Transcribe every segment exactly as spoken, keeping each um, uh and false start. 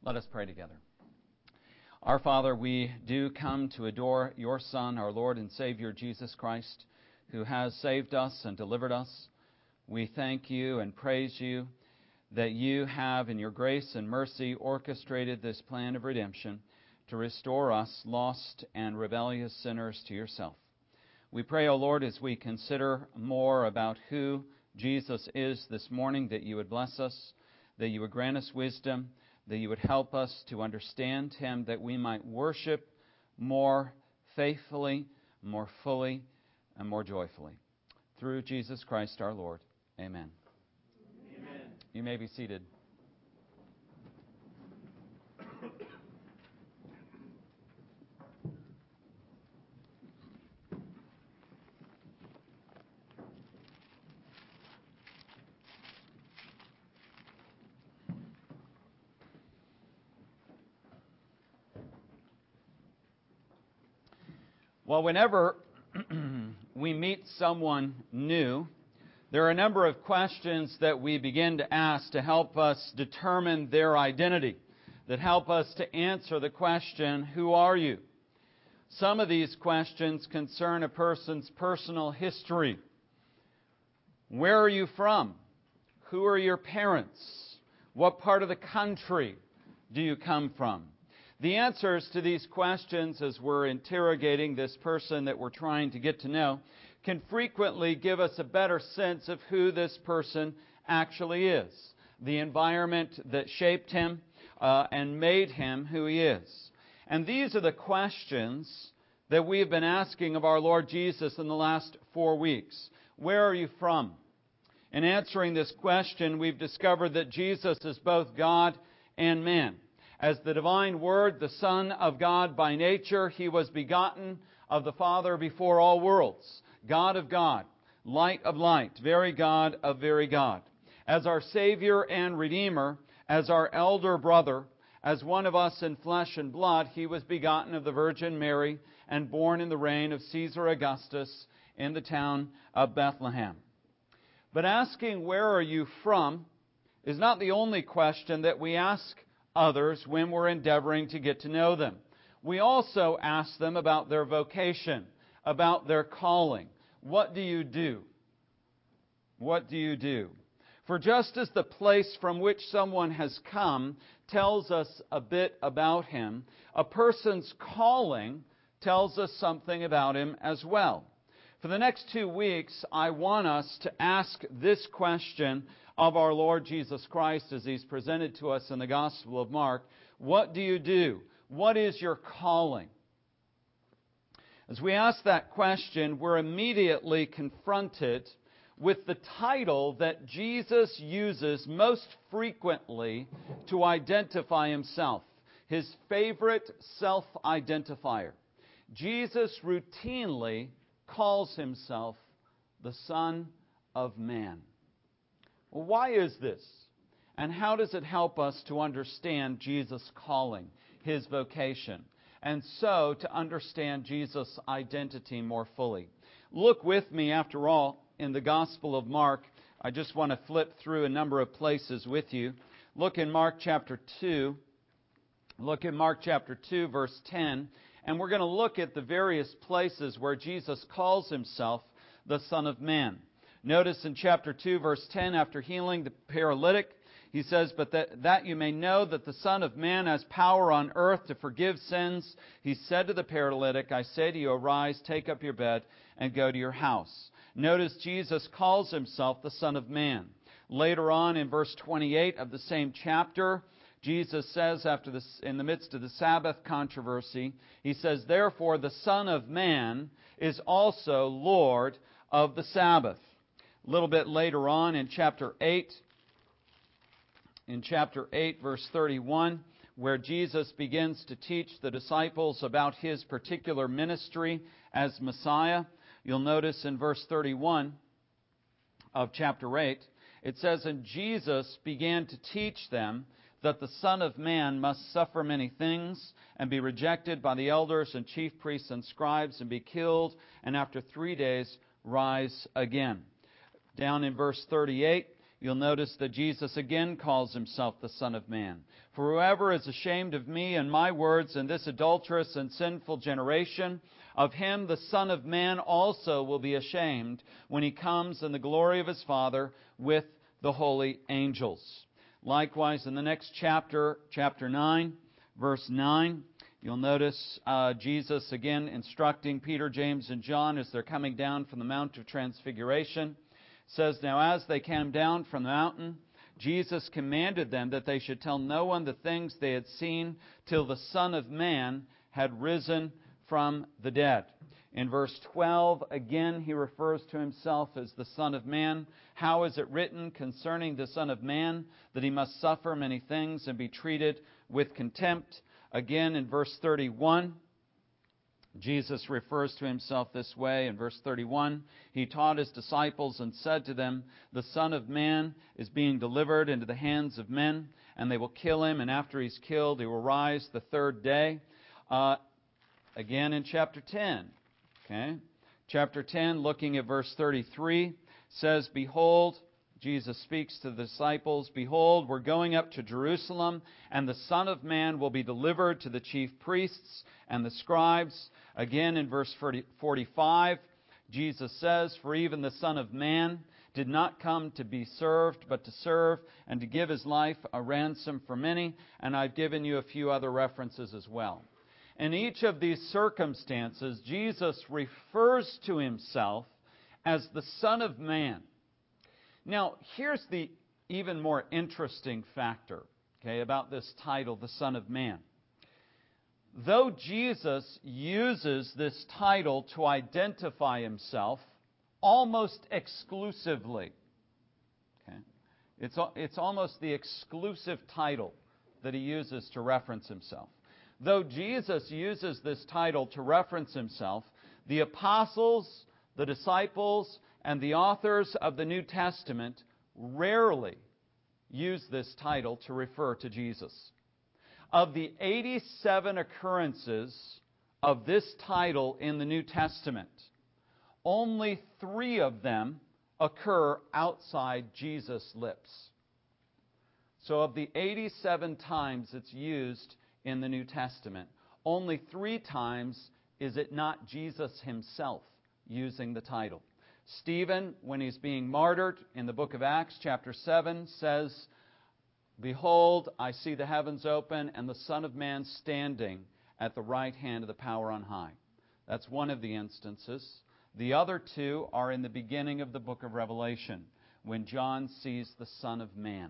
Let us pray together. Our Father, we do come to adore your Son, our Lord and Savior, Jesus Christ, who has saved us and delivered us. We thank you and praise you that you have, in your grace and mercy, orchestrated this plan of redemption to restore us, lost and rebellious sinners, to yourself. We pray, O Lord, as we consider more about who Jesus is this morning, that you would bless us, that you would grant us wisdom, that you would help us to understand him, that we might worship more faithfully, more fully, and more joyfully. Through Jesus Christ our Lord. Amen. Amen. You may be seated. Well, whenever we meet someone new, there are a number of questions that we begin to ask to help us determine their identity, that help us to answer the question, who are you? Some of these questions concern a person's personal history. Where are you from? Who are your parents? What part of the country do you come from? The answers to these questions, as we're interrogating this person that we're trying to get to know, can frequently give us a better sense of who this person actually is, the environment that shaped him uh, and made him who he is. And these are the questions that we have been asking of our Lord Jesus in the last four weeks. Where are you from? In answering this question, we've discovered that Jesus is both God and man. As the divine Word, the Son of God by nature, he was begotten of the Father before all worlds. God of God, light of light, very God of very God. As our Savior and Redeemer, as our elder brother, as one of us in flesh and blood, he was begotten of the Virgin Mary and born in the reign of Caesar Augustus in the town of Bethlehem. But asking where are you from is not the only question that we ask others when we're endeavoring to get to know them. We also ask them about their vocation, about their calling. What do you do? What do you do? For just as the place from which someone has come tells us a bit about him, a person's calling tells us something about him as well. For the next two weeks, I want us to ask this question of our Lord Jesus Christ as he's presented to us in the Gospel of Mark. What do you do? What is your calling? As we ask that question, we're immediately confronted with the title that Jesus uses most frequently to identify himself, his favorite self-identifier. Jesus routinely calls himself the Son of Man. Well, why is this? And how does it help us to understand Jesus' calling, his vocation, and so to understand Jesus' identity more fully? Look with me, after all, in the Gospel of Mark. I just want to flip through a number of places with you. Look in Mark chapter two. Look in Mark chapter two, verse ten. And we're going to look at the various places where Jesus calls himself the Son of Man. Notice in chapter two, verse ten, after healing the paralytic, he says, But that, that you may know that the Son of Man has power on earth to forgive sins, he said to the paralytic, I say to you, arise, take up your bed, and go to your house. Notice Jesus calls himself the Son of Man. Later on in verse twenty-eight of the same chapter, Jesus says, after this, in the midst of the Sabbath controversy, he says, Therefore the Son of Man is also Lord of the Sabbath. A little bit later on in chapter eight, in chapter eight, verse thirty-one, where Jesus begins to teach the disciples about his particular ministry as Messiah, you'll notice in verse thirty-one of chapter eight, it says, And Jesus began to teach them that the Son of Man must suffer many things and be rejected by the elders and chief priests and scribes and be killed, and after three days rise again. Down in verse thirty-eight, you'll notice that Jesus again calls himself the Son of Man. For whoever is ashamed of me and my words in this adulterous and sinful generation, of him the Son of Man also will be ashamed when he comes in the glory of his Father with the holy angels. Likewise, in the next chapter, chapter nine, verse nine, you'll notice uh, Jesus again instructing Peter, James, and John as they're coming down from the Mount of Transfiguration. It says, "Now as they came down from the mountain, Jesus commanded them that they should tell no one the things they had seen till the Son of Man had risen from the dead." In verse twelve, again, he refers to himself as the Son of Man. "How is it written concerning the Son of Man that he must suffer many things and be treated with contempt?" Again, in verse thirty-one, Jesus refers to himself this way. In verse thirty-one, he taught his disciples and said to them, "The Son of Man is being delivered into the hands of men, and they will kill him, and after he's killed, he will rise the third day." Uh, again in chapter ten. Okay? Chapter ten, looking at verse thirty-three, says, "Behold," Jesus speaks to the disciples, "Behold, we're going up to Jerusalem, and the Son of Man will be delivered to the chief priests and the scribes." Again in verse forty-five, Jesus says, "For even the Son of Man did not come to be served, but to serve, and to give his life a ransom for many." And I've given you a few other references as well. In each of these circumstances, Jesus refers to himself as the Son of Man. Now, here's the even more interesting factor, okay, about this title, the Son of Man. Though Jesus uses this title to identify himself almost exclusively, okay, it's, it's almost the exclusive title that he uses to reference himself. Though Jesus uses this title to reference himself, the apostles, the disciples, and the authors of the New Testament rarely use this title to refer to Jesus. Of the eighty-seven occurrences of this title in the New Testament, only three of them occur outside Jesus' lips. So of the eighty-seven times it's used in the New Testament, only three times is it not Jesus himself using the title. Stephen, when he's being martyred in the book of Acts, chapter seven, says, "Behold, I see the heavens open and the Son of Man standing at the right hand of the power on high." That's one of the instances. The other two are in the beginning of the book of Revelation, when John sees the Son of Man.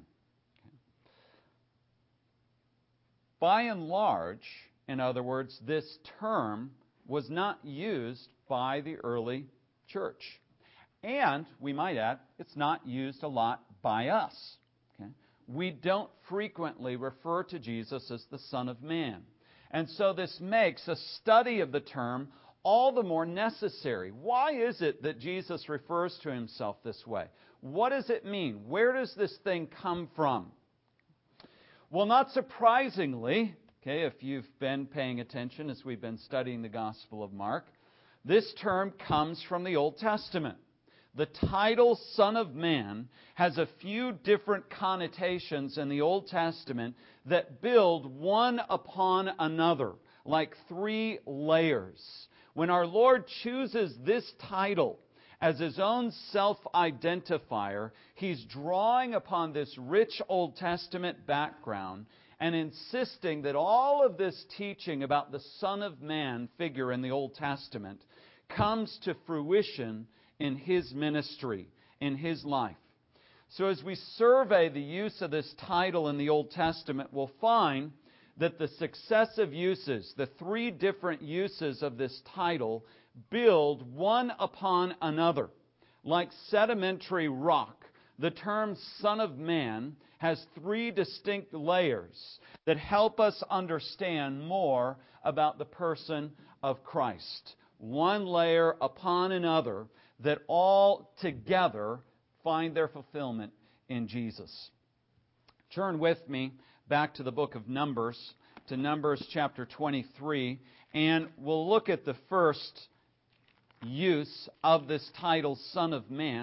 By and large, in other words, this term was not used by the early church. And, we might add, it's not used a lot by us. Okay? We don't frequently refer to Jesus as the Son of Man. And so this makes a study of the term all the more necessary. Why is it that Jesus refers to himself this way? What does it mean? Where does this thing come from? Well, not surprisingly, okay, if you've been paying attention as we've been studying the Gospel of Mark, this term comes from the Old Testament. The title Son of Man has a few different connotations in the Old Testament that build one upon another, like three layers. When our Lord chooses this title as his own self-identifier, he's drawing upon this rich Old Testament background and insisting that all of this teaching about the Son of Man figure in the Old Testament comes to fruition in his ministry, in his life. So as we survey the use of this title in the Old Testament, we'll find that the successive uses, the three different uses of this title, build one upon another. Like sedimentary rock, the term Son of Man has three distinct layers that help us understand more about the person of Christ. One layer upon another that all together find their fulfillment in Jesus. Turn with me back to the book of Numbers, to Numbers chapter twenty-three, and we'll look at the first use of this title, Son of Man.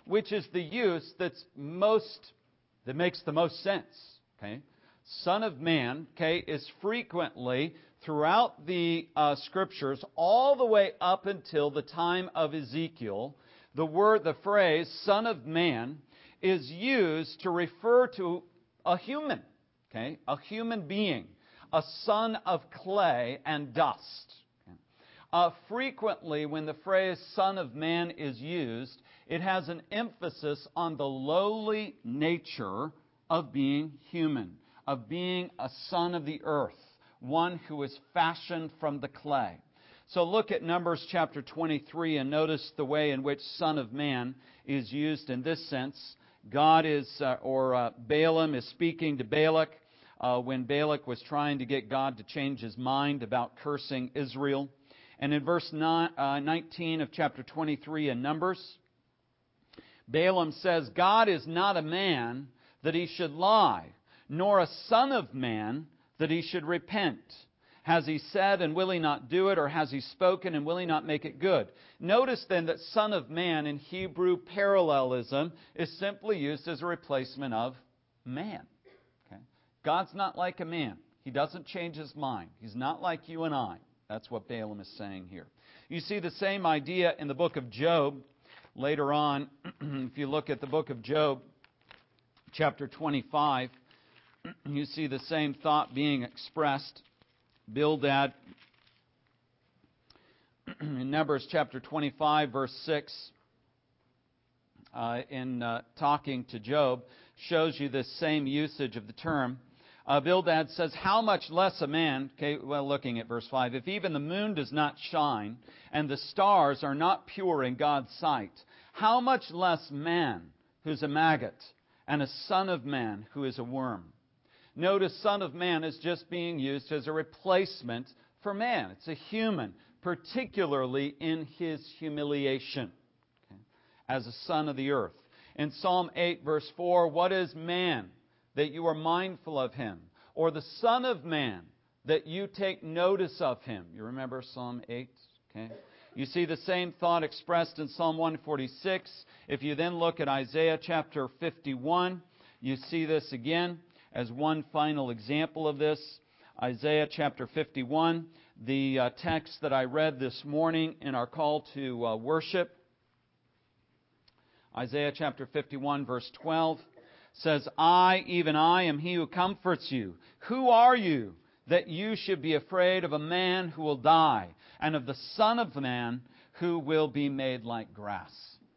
which is the use that's most, that makes the most sense. Okay? Son of Man, okay, is frequently throughout the uh, Scriptures, all the way up until the time of Ezekiel, the word, the phrase, Son of Man, is used to refer to a human, okay, a human being, a son of clay and dust. Okay. Uh, frequently, when the phrase Son of Man is used, it has an emphasis on the lowly nature of being human, of being a son of the earth, one who is fashioned from the clay. So look at Numbers chapter twenty-three and notice the way in which Son of Man is used in this sense. God is, uh, or uh, Balaam is speaking to Balak uh, when Balak was trying to get God to change his mind about cursing Israel. And in verse nine, uh, nineteen of chapter twenty-three in Numbers, Balaam says, God is not a man that he should lie, nor a son of man that he should repent. Has he said, and will he not do it? Or has he spoken, and will he not make it good? Notice then that Son of Man in Hebrew parallelism is simply used as a replacement of man. Okay? God's not like a man. He doesn't change his mind. He's not like you and I. That's what Balaam is saying here. You see the same idea in the book of Job. Later on, if you look at the book of Job, chapter twenty-five, you see the same thought being expressed. Bildad, in Numbers chapter twenty-five, verse six, uh, in uh, talking to Job, shows you this same usage of the term. Uh, Bildad says, how much less a man, okay, well, looking at verse five, if even the moon does not shine, and the stars are not pure in God's sight, how much less man who's a maggot, and a son of man who is a worm? Notice Son of Man is just being used as a replacement for man. It's a human, particularly in his humiliation, okay, as a son of the earth. In Psalm eight, verse four, what is man that you are mindful of him? Or the Son of Man that you take notice of him? You remember Psalm eight? Okay. You see the same thought expressed in Psalm one forty-six. If you then look at Isaiah chapter fifty-one, you see this again. As one final example of this, Isaiah chapter fifty-one, the uh, text that I read this morning in our call to uh, worship. Isaiah chapter fifty-one, verse twelve, says, I, even I, am he who comforts you. Who are you that you should be afraid of a man who will die, and of the Son of Man who will be made like grass?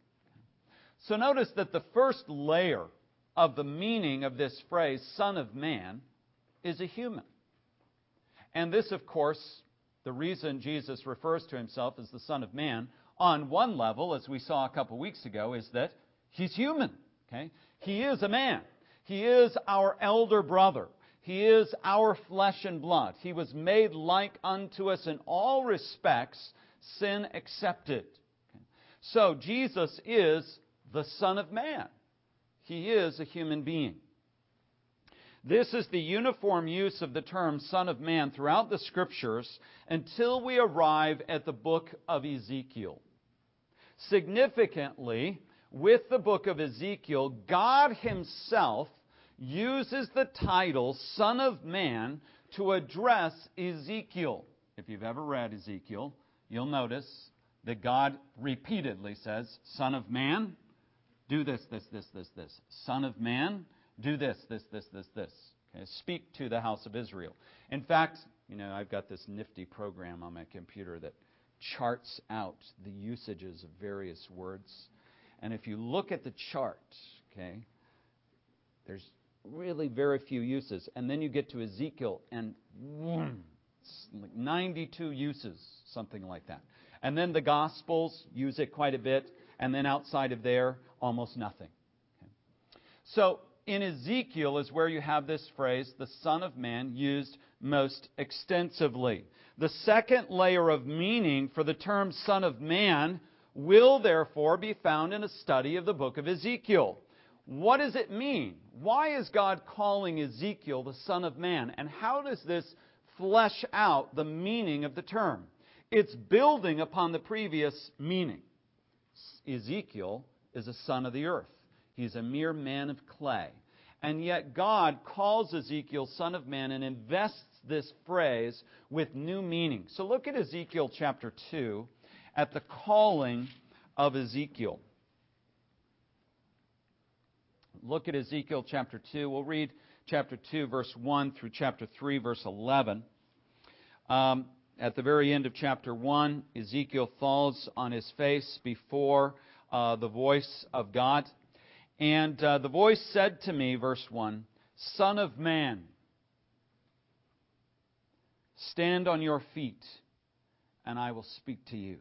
So notice that the first layer of the meaning of this phrase, Son of Man, is a human. And this, of course, the reason Jesus refers to himself as the Son of Man, on one level, as we saw a couple weeks ago, is that he's human. Okay? He is a man. He is our elder brother. He is our flesh and blood. He was made like unto us in all respects, sin excepted. Okay? So Jesus is the Son of Man. He is a human being. This is the uniform use of the term Son of Man throughout the Scriptures until we arrive at the book of Ezekiel. Significantly, with the book of Ezekiel, God Himself uses the title Son of Man to address Ezekiel. If you've ever read Ezekiel, you'll notice that God repeatedly says, Son of Man, do this, this, this, this, this. Son of Man, do this, this, this, this, this. Okay? Speak to the house of Israel. In fact, you know, I've got this nifty program on my computer that charts out the usages of various words. And if you look at the chart, okay, there's really very few uses. And then you get to Ezekiel, and boom, it's like ninety-two uses, something like that. And then the Gospels use it quite a bit. And then outside of there, almost nothing. Okay. So in Ezekiel is where you have this phrase, the Son of Man, used most extensively. The second layer of meaning for the term Son of Man will therefore be found in a study of the book of Ezekiel. What does it mean? Why is God calling Ezekiel the Son of Man? And how does this flesh out the meaning of the term? It's building upon the previous meaning. Ezekiel is a son of the earth. He's a mere man of clay. And yet God calls Ezekiel son of man and invests this phrase with new meaning. So look at Ezekiel chapter two, at the calling of Ezekiel. Look at Ezekiel chapter two. We'll read chapter two, verse one through chapter three, verse eleven. Um, at the very end of chapter one, Ezekiel falls on his face before uh, the voice of God. And uh, the voice said to me, verse one, Son of man, stand on your feet, and I will speak to you.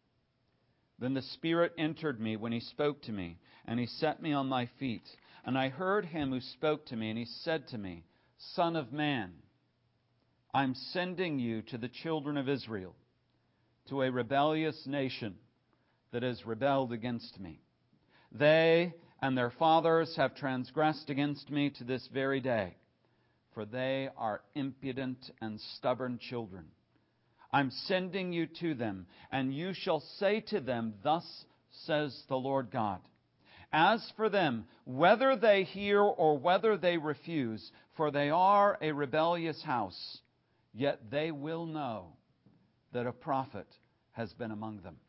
Then the Spirit entered me when he spoke to me, and he set me on my feet. And I heard him who spoke to me, and he said to me, Son of man, I'm sending you to the children of Israel, to a rebellious nation that has rebelled against me. They and their fathers have transgressed against me to this very day, for they are impudent and stubborn children. I'm sending you to them, and you shall say to them, Thus says the Lord God. As for them, whether they hear or whether they refuse, for they are a rebellious house, yet they will know that a prophet has been among them.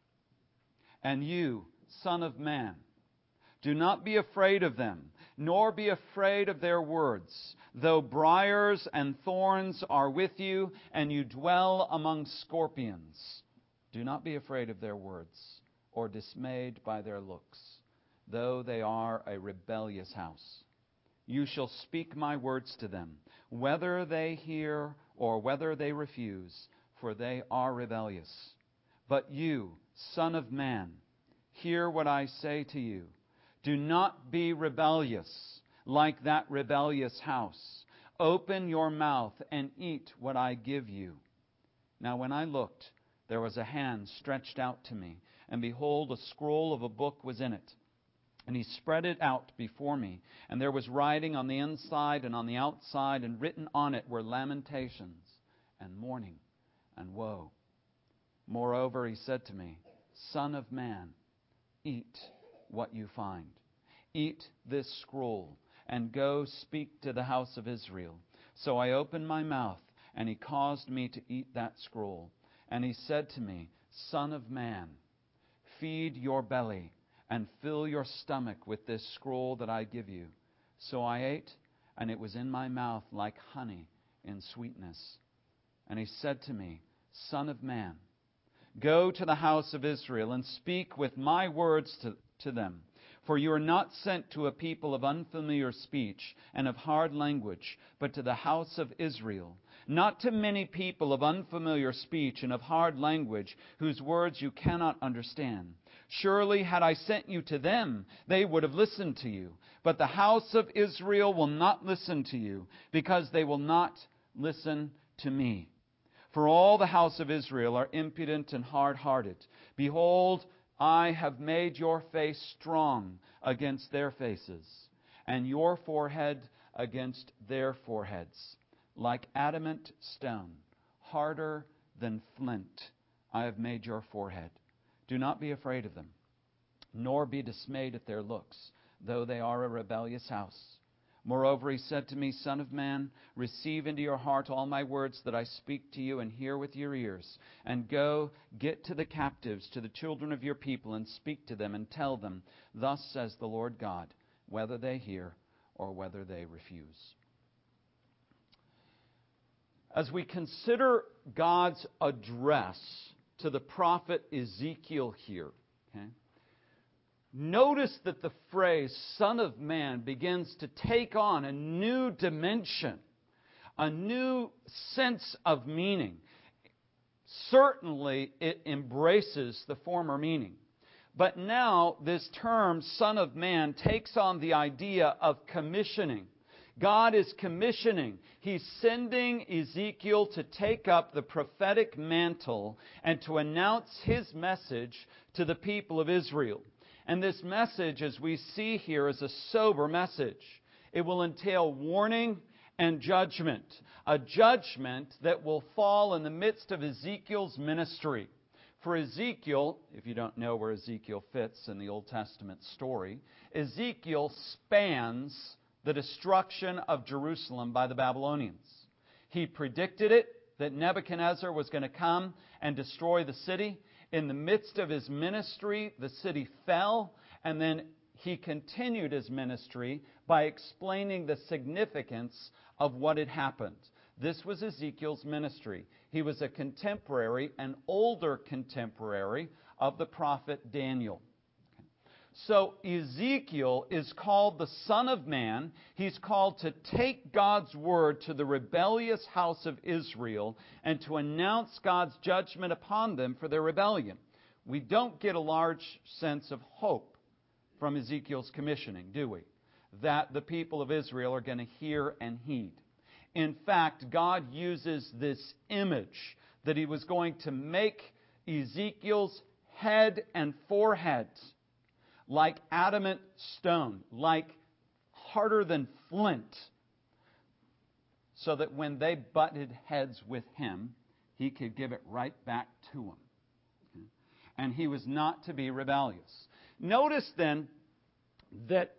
And you, Son of man, do not be afraid of them, nor be afraid of their words. Though briars and thorns are with you, and you dwell among scorpions, do not be afraid of their words, or dismayed by their looks, though they are a rebellious house. You shall speak my words to them, whether they hear or whether they refuse, for they are rebellious. But you, Son of man, hear what I say to you. Do not be rebellious like that rebellious house. Open your mouth and eat what I give you. Now when I looked, there was a hand stretched out to me, and behold, a scroll of a book was in it. And he spread it out before me, and there was writing on the inside and on the outside, and written on it were lamentations and mourning and woe. Moreover, he said to me, Son of man, eat what you find. Eat this scroll, and go speak to the house of Israel. So I opened my mouth, and he caused me to eat that scroll. And he said to me, Son of man, feed your belly, and fill your stomach with this scroll that I give you. So I ate, and it was in my mouth like honey in sweetness. And he said to me, Son of man, go to the house of Israel, and speak with my words to, to them. For you are not sent to a people of unfamiliar speech and of hard language, but to the house of Israel. Not to many people of unfamiliar speech and of hard language, whose words you cannot understand. Surely had I sent you to them, they would have listened to you. But the house of Israel will not listen to you, because they will not listen to me. For all the house of Israel are impudent and hard-hearted. Behold, I have made your face strong against their faces, and your forehead against their foreheads. Like adamant stone, harder than flint, I have made your forehead. Do not be afraid of them, nor be dismayed at their looks, though they are a rebellious house. Moreover, he said to me, Son of man, receive into your heart all my words that I speak to you, and hear with your ears. And go, get to the captives, to the children of your people, and speak to them, and tell them, Thus says the Lord God, whether they hear or whether they refuse. As we consider God's address to the prophet Ezekiel here, okay, notice that the phrase Son of Man begins to take on a new dimension, a new sense of meaning. Certainly, it embraces the former meaning. But now, this term, Son of Man, takes on the idea of commissioning. God is commissioning. He's sending Ezekiel to take up the prophetic mantle and to announce His message to the people of Israel. And this message, as we see here, is a sober message. It will entail warning and judgment. A judgment that will fall in the midst of Ezekiel's ministry. For Ezekiel, if you don't know where Ezekiel fits in the Old Testament story, Ezekiel spans the destruction of Jerusalem by the Babylonians. He predicted it, that Nebuchadnezzar was going to come and destroy the city. In the midst of his ministry, the city fell, and then he continued his ministry by explaining the significance of what had happened. This was Ezekiel's ministry. He was a contemporary, an older contemporary of the prophet Daniel. So Ezekiel is called the Son of Man. He's called to take God's word to the rebellious house of Israel and to announce God's judgment upon them for their rebellion. We don't get a large sense of hope from Ezekiel's commissioning, do we? That the people of Israel are going to hear and heed. In fact, God uses this image that He was going to make Ezekiel's head and forehead like adamant stone, like harder than flint, so that when they butted heads with him, he could give it right back to them. And he was not to be rebellious. Notice then that,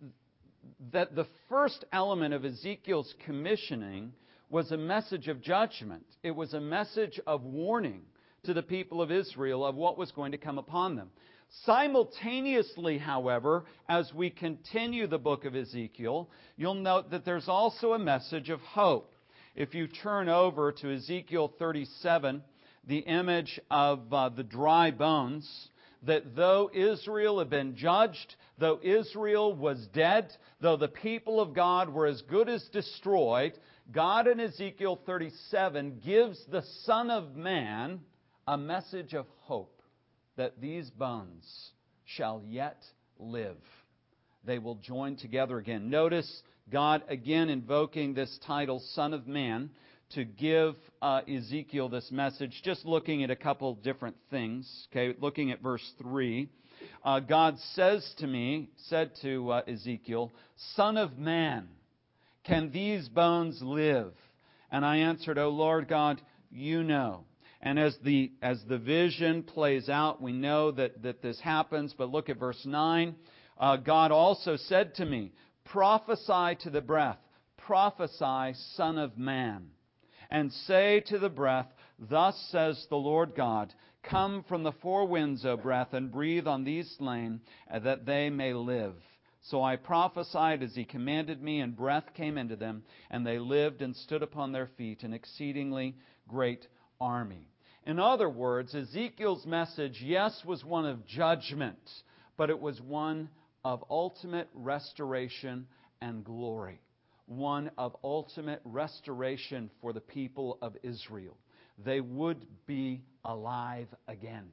that the first element of Ezekiel's commissioning was a message of judgment. It was a message of warning to the people of Israel of what was going to come upon them. Simultaneously, however, as we continue the book of Ezekiel, you'll note that there's also a message of hope. If you turn over to Ezekiel thirty-seven, the image of uh, the dry bones, that though Israel had been judged, though Israel was dead, though the people of God were as good as destroyed, God in Ezekiel thirty-seven gives the Son of Man a message of hope. That these bones shall yet live. They will join together again. Notice God again invoking this title, Son of Man, to give uh, Ezekiel this message. Just looking at a couple different things. Okay, looking at verse three. Uh, God says to me, said to uh, Ezekiel, Son of Man, can these bones live? And I answered, O Lord God, you know. And as the as the vision plays out, we know that, that this happens. But look at verse nine. Uh, God also said to me, prophesy to the breath, prophesy, Son of Man, and say to the breath, thus says the Lord God, come from the four winds, O breath, and breathe on these slain, that they may live. So I prophesied as He commanded me, and breath came into them, and they lived and stood upon their feet, an exceedingly great army. In other words, Ezekiel's message, yes, was one of judgment, but it was one of ultimate restoration and glory. One of ultimate restoration for the people of Israel. They would be alive again.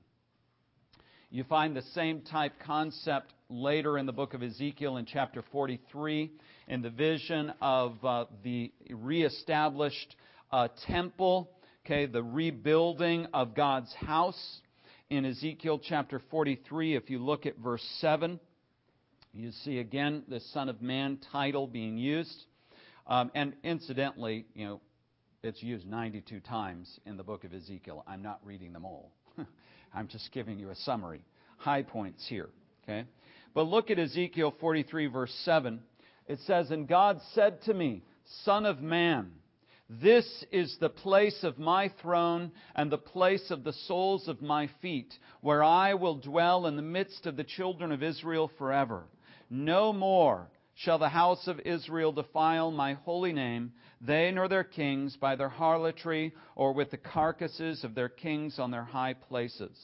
You find the same type concept later in the book of Ezekiel in chapter forty-three, in the vision of uh, the reestablished uh, temple. Okay, the rebuilding of God's house in Ezekiel chapter forty-three. If you look at verse seven, you see again the Son of Man title being used. Um, and incidentally, you know, it's used ninety-two times in the book of Ezekiel. I'm not reading them all. I'm just giving you a summary. High points here. Okay, but look at Ezekiel forty-three verse seven. It says, and God said to me, Son of Man, this is the place of my throne and the place of the soles of my feet, where I will dwell in the midst of the children of Israel forever. No more shall the house of Israel defile my holy name, they nor their kings, by their harlotry or with the carcasses of their kings on their high places.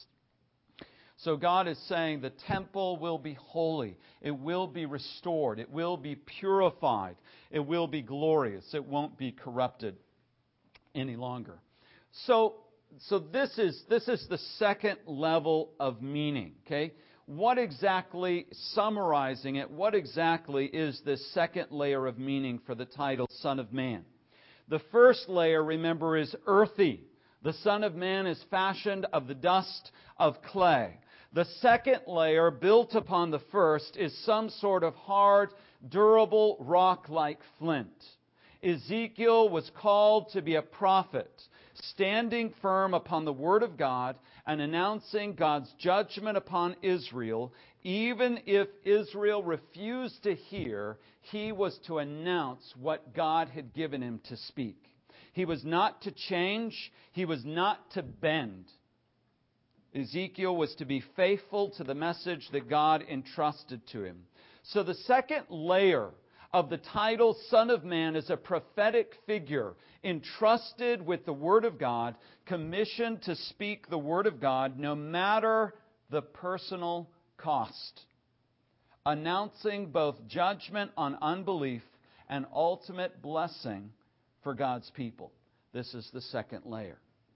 So God is saying the temple will be holy. It will be restored. It will be purified. It will be glorious. It won't be corrupted any longer. So, so this is this is the second level of meaning. Okay, what exactly, summarizing it, what exactly is this second layer of meaning for the title Son of Man? The first layer, remember, is earthy. The Son of Man is fashioned of the dust of clay. The second layer, built upon the first, is some sort of hard, durable, rock-like flint. Ezekiel was called to be a prophet, standing firm upon the Word of God and announcing God's judgment upon Israel. Even if Israel refused to hear, he was to announce what God had given him to speak. He was not to change. He was not to bend. Ezekiel was to be faithful to the message that God entrusted to him. So the second layer of the title Son of Man is a prophetic figure entrusted with the Word of God, commissioned to speak the Word of God no matter the personal cost, announcing both judgment on unbelief and ultimate blessing for God's people. This is the second layer.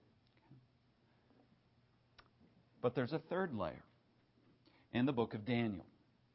But there's a third layer in the book of Daniel.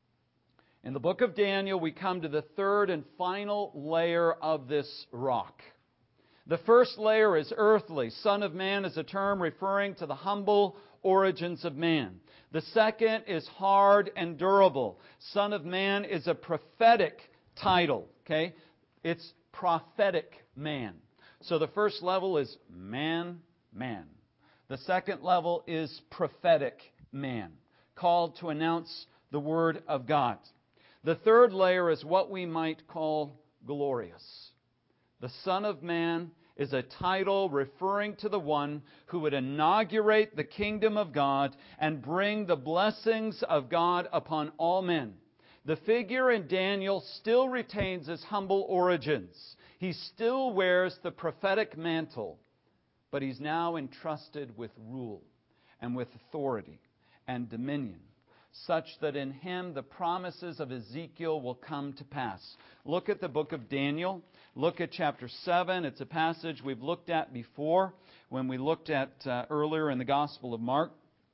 In the book of Daniel, we come to the third and final layer of this rock. The first layer is earthly. Son of Man is a term referring to the humble origins of man. The second is hard and durable. Son of Man is a prophetic title. Okay? It's prophetic man. So the first level is man, man. The second level is prophetic man, called to announce the Word of God. The third layer is what we might call glorious. The Son of Man is a title referring to the one who would inaugurate the kingdom of God and bring the blessings of God upon all men. The figure in Daniel still retains his humble origins. He still wears the prophetic mantle, but he's now entrusted with rule and with authority and dominion, such that in him the promises of Ezekiel will come to pass. Look at the book of Daniel. Look at chapter seven. It's a passage we've looked at before when we looked at uh, earlier in the Gospel of Mark.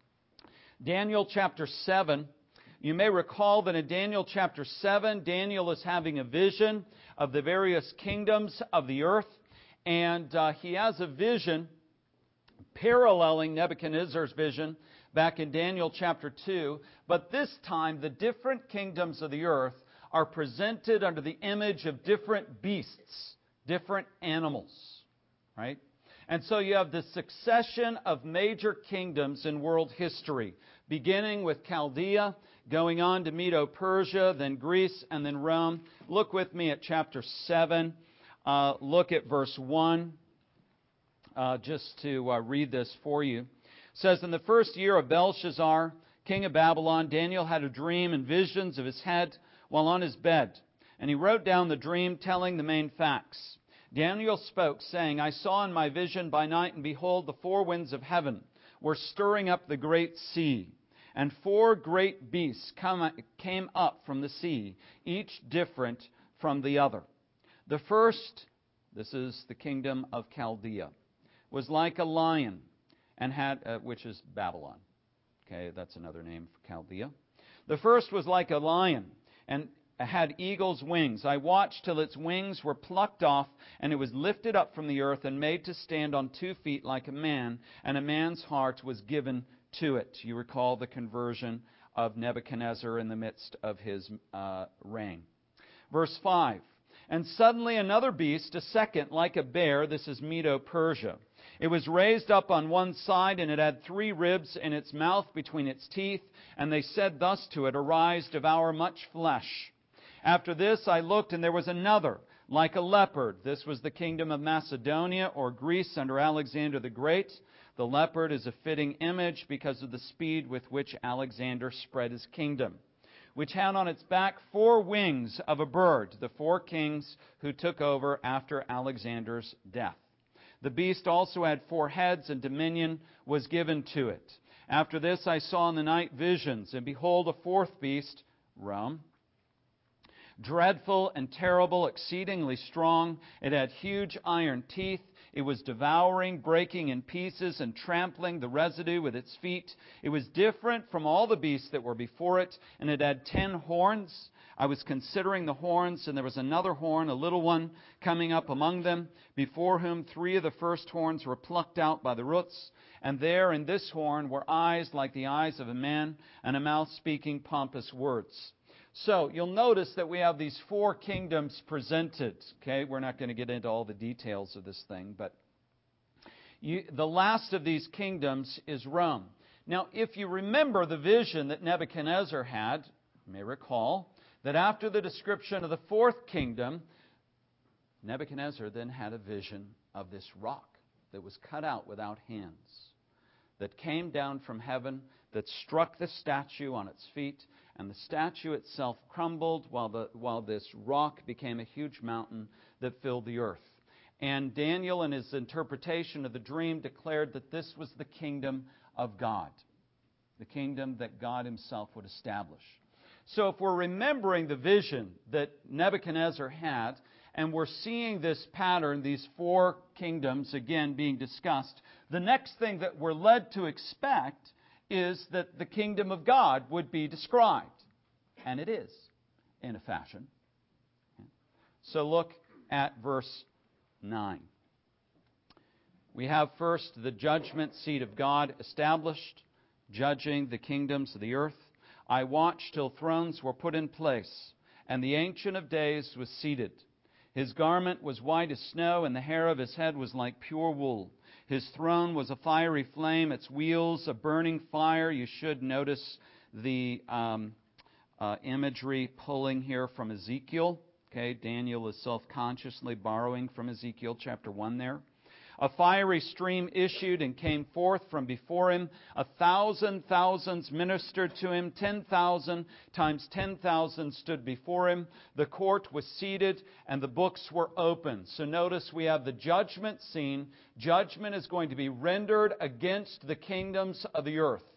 Daniel chapter seven. You may recall that in Daniel chapter seven, Daniel is having a vision of the various kingdoms of the earth. And uh, he has a vision paralleling Nebuchadnezzar's vision back in Daniel chapter two. But this time, the different kingdoms of the earth are presented under the image of different beasts, different animals. Right? And so you have the succession of major kingdoms in world history, beginning with Chaldea, going on to Medo-Persia, then Greece, and then Rome. Look with me at chapter seven. Uh, look at verse one, uh, just to uh, read this for you. It says, in the first year of Belshazzar, king of Babylon, Daniel had a dream and visions of his head while on his bed. And he wrote down the dream, telling the main facts. Daniel spoke, saying, I saw in my vision by night, and behold, the four winds of heaven were stirring up the great sea. And four great beasts come, came up from the sea, each different from the other. The first, this is the kingdom of Chaldea, was like a lion, and had, uh, which is Babylon. Okay, that's another name for Chaldea. The first was like a lion, and had eagle's wings. I watched till its wings were plucked off, and it was lifted up from the earth and made to stand on two feet like a man, and a man's heart was given to it. You recall the conversion of Nebuchadnezzar in the midst of his uh, reign. Verse five. And suddenly another beast, a second, like a bear, this is Medo-Persia. It was raised up on one side, and it had three ribs in its mouth between its teeth. And they said thus to it, Arise, devour much flesh. After this I looked, and there was another, like a leopard. This was the kingdom of Macedonia, or Greece, under Alexander the Great. The leopard is a fitting image because of the speed with which Alexander spread his kingdom, which had on its back four wings of a bird, the four kings who took over after Alexander's death. The beast also had four heads, and dominion was given to it. After this I saw in the night visions, and behold, a fourth beast, Rome, dreadful and terrible, exceedingly strong. It had huge iron teeth. It was devouring, breaking in pieces, and trampling the residue with its feet. It was different from all the beasts that were before it, and it had ten horns. I was considering the horns, and there was another horn, a little one, coming up among them, before whom three of the first horns were plucked out by the roots. And there in this horn were eyes like the eyes of a man, and a mouth speaking pompous words. So you'll notice that we have these four kingdoms presented. Okay, we're not going to get into all the details of this thing, but you, the last of these kingdoms is Rome. Now, if you remember the vision that Nebuchadnezzar had, you may recall that after the description of the fourth kingdom, Nebuchadnezzar then had a vision of this rock that was cut out without hands, that came down from heaven, that struck the statue on its feet, and the statue itself crumbled while, the, while this rock became a huge mountain that filled the earth. And Daniel, in his interpretation of the dream, declared that this was the kingdom of God, the kingdom that God Himself would establish. So if we're remembering the vision that Nebuchadnezzar had, and we're seeing this pattern, these four kingdoms again being discussed, the next thing that we're led to expect is that the kingdom of God would be described. And it is, in a fashion. So look at verse nine. We have first the judgment seat of God established, judging the kingdoms of the earth. I watched till thrones were put in place, and the Ancient of Days was seated. His garment was white as snow, and the hair of his head was like pure wool. His throne was a fiery flame, its wheels a burning fire. You should notice the um, uh, imagery pulling here from Ezekiel. Okay, Daniel is self-consciously borrowing from Ezekiel chapter one there. A fiery stream issued and came forth from before him. A thousand thousands ministered to him. Ten thousand times ten thousand stood before him. The court was seated and the books were opened. So notice we have the judgment scene. Judgment is going to be rendered against the kingdoms of the earth.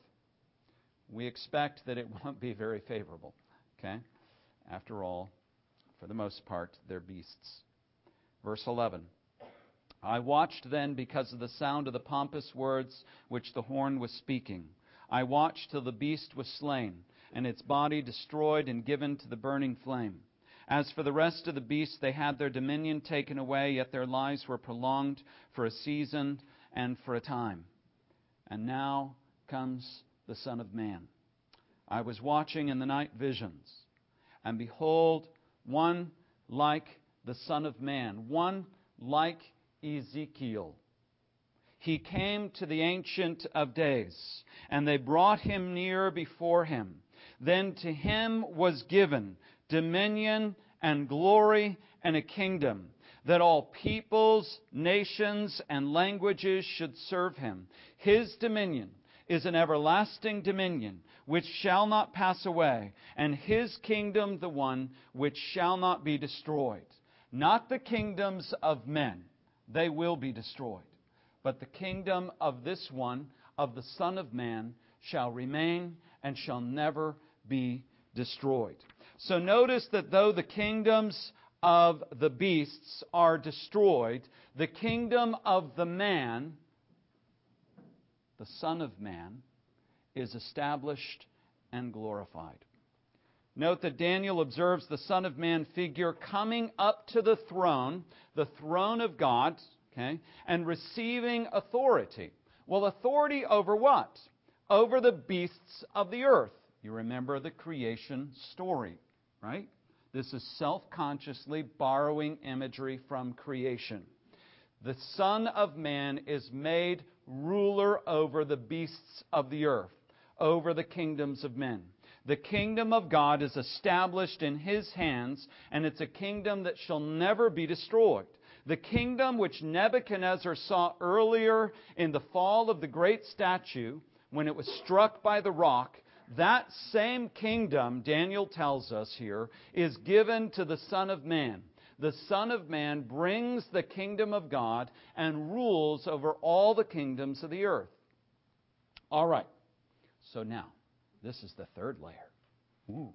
We expect that it won't be very favorable. Okay? After all, for the most part, they're beasts. Verse eleven. I watched then because of the sound of the pompous words which the horn was speaking. I watched till the beast was slain, and its body destroyed and given to the burning flame. As for the rest of the beasts, they had their dominion taken away, yet their lives were prolonged for a season and for a time. And now comes the Son of Man. I was watching in the night visions, and behold, one like the Son of Man, one like Ezekiel. He came to the Ancient of Days, and they brought him near before him. Then to him was given dominion and glory and a kingdom, that all peoples, nations, and languages should serve him. His dominion is an everlasting dominion which shall not pass away, and his kingdom the one which shall not be destroyed. Not the kingdoms of men. They will be destroyed. But the kingdom of this one, of the Son of Man, shall remain and shall never be destroyed. So notice that though the kingdoms of the beasts are destroyed, the kingdom of the man, the Son of Man, is established and glorified. Note that Daniel observes the Son of Man figure coming up to the throne, the throne of God, okay, and receiving authority. Well, authority over what? Over the beasts of the earth. You remember the creation story, right? This is self-consciously borrowing imagery from creation. The Son of Man is made ruler over the beasts of the earth, over the kingdoms of men. The kingdom of God is established in His hands, and it's a kingdom that shall never be destroyed. The kingdom which Nebuchadnezzar saw earlier in the fall of the great statue, when it was struck by the rock, that same kingdom, Daniel tells us here, is given to the Son of Man. The Son of Man brings the kingdom of God and rules over all the kingdoms of the earth. All right. So now, this is the third layer. Ooh.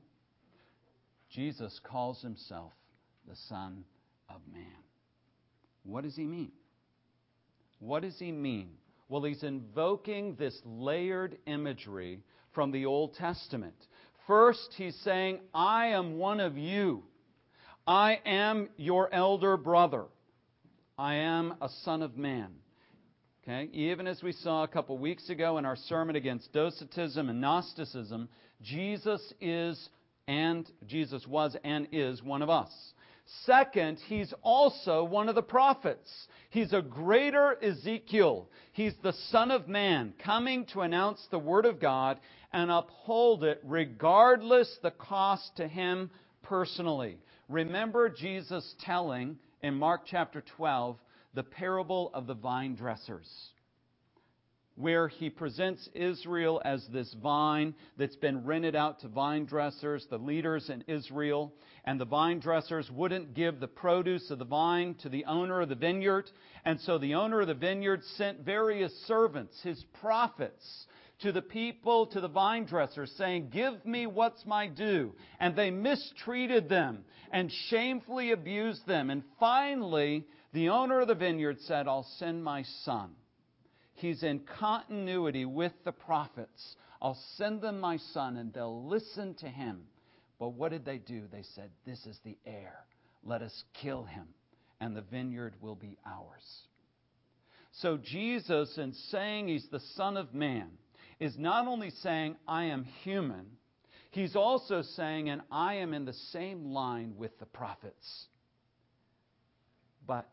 Jesus calls Himself the Son of Man. What does He mean? What does He mean? Well, He's invoking this layered imagery from the Old Testament. First, He's saying, I am one of you. I am your elder brother. I am a Son of Man. Okay? Even as we saw a couple weeks ago in our sermon against Docetism and Gnosticism, Jesus is and Jesus was and is one of us. Second, he's also one of the prophets. He's a greater Ezekiel. He's the Son of Man, coming to announce the Word of God and uphold it regardless the cost to him personally. Remember Jesus telling in Mark chapter twelve the parable of the vine dressers, where he presents Israel as this vine that's been rented out to vine dressers, the leaders in Israel, and the vine dressers wouldn't give the produce of the vine to the owner of the vineyard, and so the owner of the vineyard sent various servants, his prophets, to the people, to the vine dressers, saying, "Give me what's my due." And they mistreated them and shamefully abused them. And finally, the owner of the vineyard said, "I'll send my son." He's in continuity with the prophets. I'll send them my son and they'll listen to him. But what did they do? They said, "This is the heir. Let us kill him and the vineyard will be ours." So Jesus, in saying he's the Son of Man, is not only saying, I am human, he's also saying, and I am in the same line with the prophets. But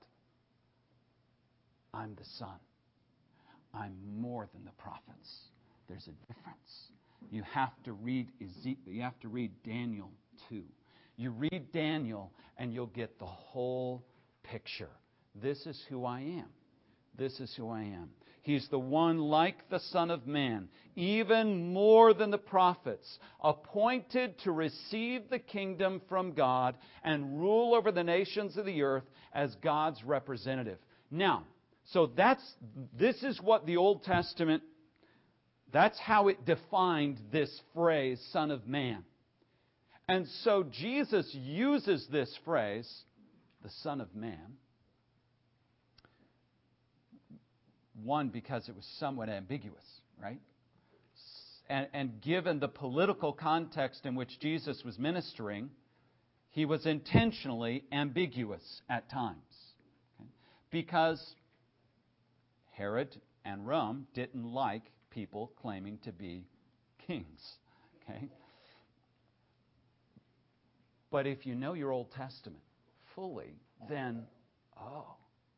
I'm the Son. I'm more than the prophets. There's a difference. You have to read Ezekiel, you have to read Daniel two. You read Daniel and you'll get the whole picture. This is who I am. This is who I am. He's the one like the Son of Man, even more than the prophets, appointed to receive the kingdom from God and rule over the nations of the earth as God's representative. Now, so that's this is what the Old Testament, that's how it defined this phrase, Son of Man. And so Jesus uses this phrase, the Son of Man, one, because it was somewhat ambiguous, right? And, and given the political context in which Jesus was ministering, he was intentionally ambiguous at times. Okay? Because Herod and Rome didn't like people claiming to be kings. Okay? But if you know your Old Testament fully, then, oh,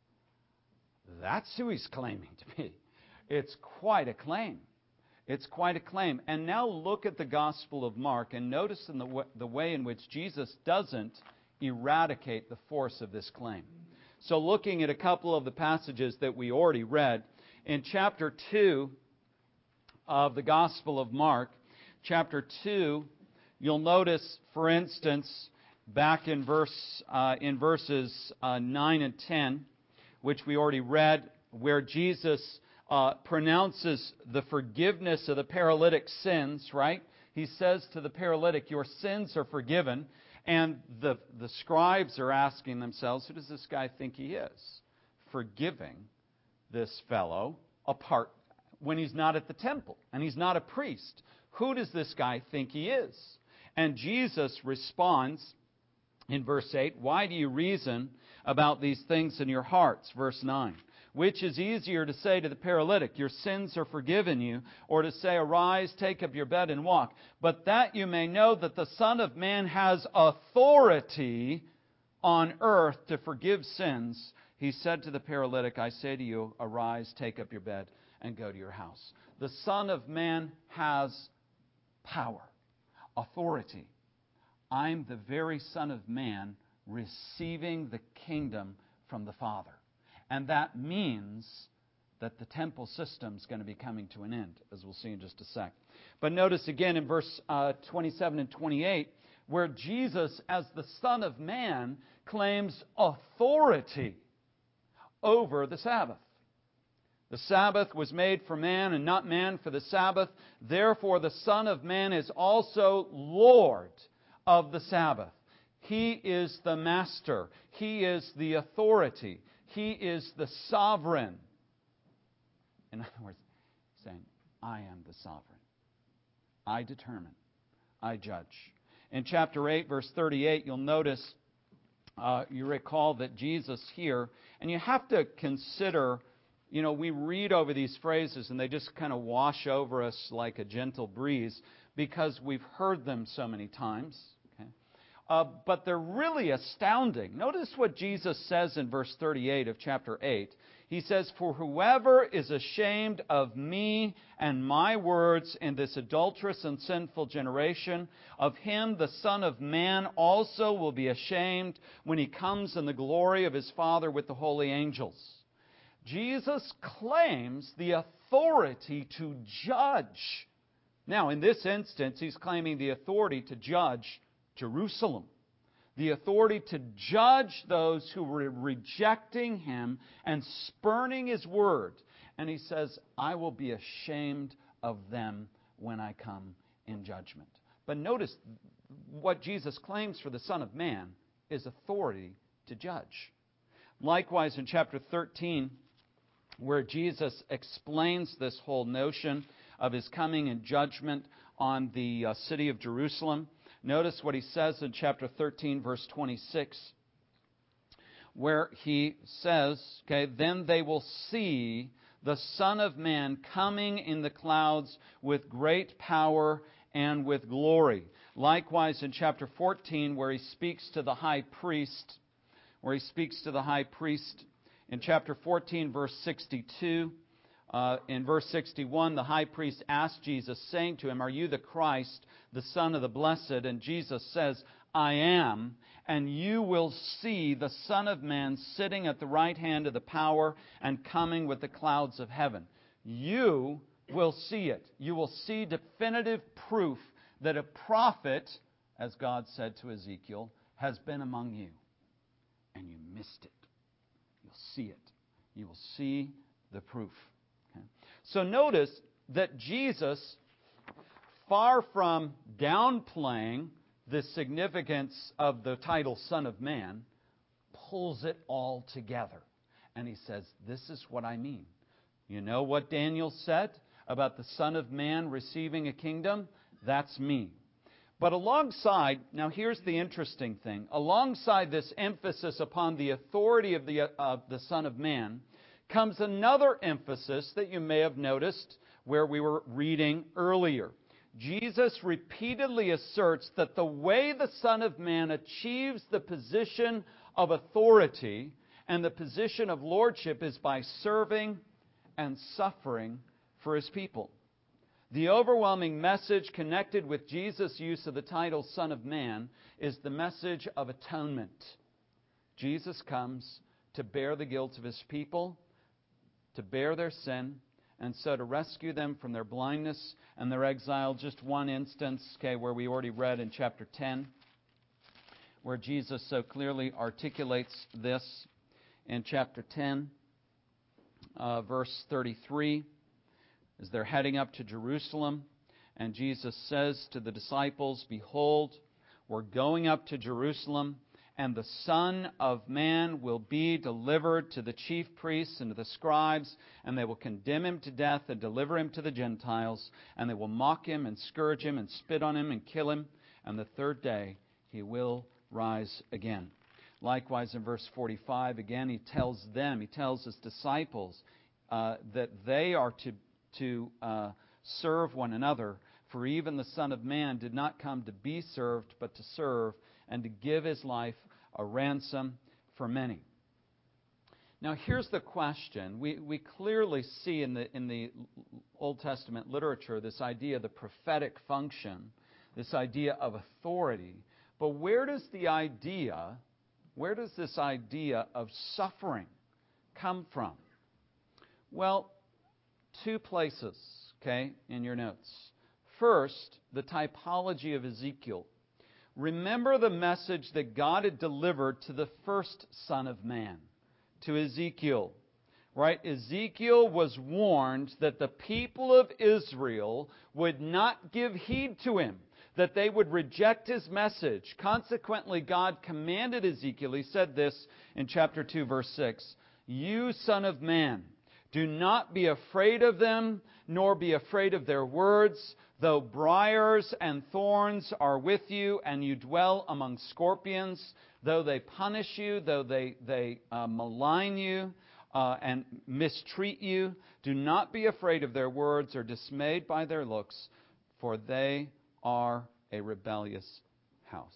that's who he's claiming to be. It's quite a claim. It's quite a claim. And now look at the Gospel of Mark and notice in the, w- the way in which Jesus doesn't eradicate the force of this claim. So looking at a couple of the passages that we already read, in chapter two of the Gospel of Mark, chapter two, you'll notice, for instance, back in verse uh, in verses uh, nine and ten, which we already read, where Jesus uh, pronounces the forgiveness of the paralytic's sins, right? He says to the paralytic, "Your sins are forgiven." And the, the scribes are asking themselves, who does this guy think he is? Forgiving this fellow apart when he's not at the temple and he's not a priest. Who does this guy think he is? And Jesus responds in verse eight, "Why do you reason about these things in your hearts?" Verse nine. "Which is easier to say to the paralytic, 'Your sins are forgiven you,' or to say, 'Arise, take up your bed and walk'? But that you may know that the Son of Man has authority on earth to forgive sins, he said to the paralytic, 'I say to you, arise, take up your bed, and go to your house.'" The Son of Man has power, authority. I'm the very Son of Man receiving the kingdom from the Father. And that means that the temple system is going to be coming to an end, as we'll see in just a sec. But notice again in verse uh, twenty-seven and twenty-eight, where Jesus, as the Son of Man, claims authority over the Sabbath. The Sabbath was made for man and not man for the Sabbath. Therefore, the Son of Man is also Lord of the Sabbath. He is the master. He is the authority. He is the sovereign. In other words, saying, I am the sovereign. I determine. I judge. In chapter eight, verse thirty-eight, you'll notice, uh, you recall that Jesus here, and you have to consider, you know, we read over these phrases and they just kind of wash over us like a gentle breeze. because we've heard them so many times. Okay? Uh, but they're really astounding. Notice what Jesus says in verse thirty-eight of chapter eight. He says, "For whoever is ashamed of me and my words in this adulterous and sinful generation, of him the Son of Man also will be ashamed when he comes in the glory of his Father with the holy angels." Jesus claims the authority to judge. Now, in this instance, he's claiming the authority to judge Jerusalem. The authority to judge those who were rejecting him and spurning his word. And he says, "I will be ashamed of them when I come in judgment." But notice what Jesus claims for the Son of Man is authority to judge. Likewise, in chapter thirteen, where Jesus explains this whole notion of his coming in judgment on the uh, city of Jerusalem, notice what he says in chapter thirteen, verse twenty-six, where he says, okay, "Then they will see the Son of Man coming in the clouds with great power and with glory." Likewise, in chapter fourteen, where he speaks to the high priest, where he speaks to the high priest, in chapter fourteen, verse sixty-two, Uh, in verse sixty-one, the high priest asked Jesus, saying to him, "Are you the Christ, the Son of the Blessed?" And Jesus says, "I am, and you will see the Son of Man sitting at the right hand of the power and coming with the clouds of heaven." You will see it. You will see definitive proof that a prophet, as God said to Ezekiel, has been among you. And you missed it. You'll see it. You will see the proof. So notice that Jesus, far from downplaying the significance of the title Son of Man, pulls it all together. And he says, this is what I mean. You know what Daniel said about the Son of Man receiving a kingdom? That's me. But alongside, now here's the interesting thing, alongside this emphasis upon the authority of the, uh, the Son of Man, comes another emphasis that you may have noticed where we were reading earlier. Jesus repeatedly asserts that the way the Son of Man achieves the position of authority and the position of lordship is by serving and suffering for his people. The overwhelming message connected with Jesus' use of the title Son of Man is the message of atonement. Jesus comes to bear the guilt of his people, to bear their sin, and so to rescue them from their blindness and their exile. Just one instance, okay, where we already read in chapter ten, where Jesus so clearly articulates this in chapter ten, uh, verse thirty-three, as they're heading up to Jerusalem, and Jesus says to the disciples, "Behold, we're going up to Jerusalem, and the Son of Man will be delivered to the chief priests and to the scribes, and they will condemn him to death and deliver him to the Gentiles, and they will mock him and scourge him and spit on him and kill him, and the third day he will rise again." Likewise, in verse forty-five, again, he tells them, he tells his disciples uh, that they are to, to uh, serve one another, for even the Son of Man did not come to be served, but to serve and to give his life a ransom for many. Now, here's the question. We, we clearly see in the, in the Old Testament literature this idea of the prophetic function, this idea of authority. But where does the idea, where does this idea of suffering come from? Well, two places, okay, in your notes. First, the typology of Ezekiel. Remember the message that God had delivered to the first Son of Man, to Ezekiel. Right? Ezekiel was warned that the people of Israel would not give heed to him, that they would reject his message. Consequently, God commanded Ezekiel, he said this in chapter two, verse six, "You, Son of Man, do not be afraid of them, nor be afraid of their words, though briars and thorns are with you, and you dwell among scorpions, though they punish you, though they, they uh, malign you uh, and mistreat you, do not be afraid of their words or dismayed by their looks, for they are a rebellious house.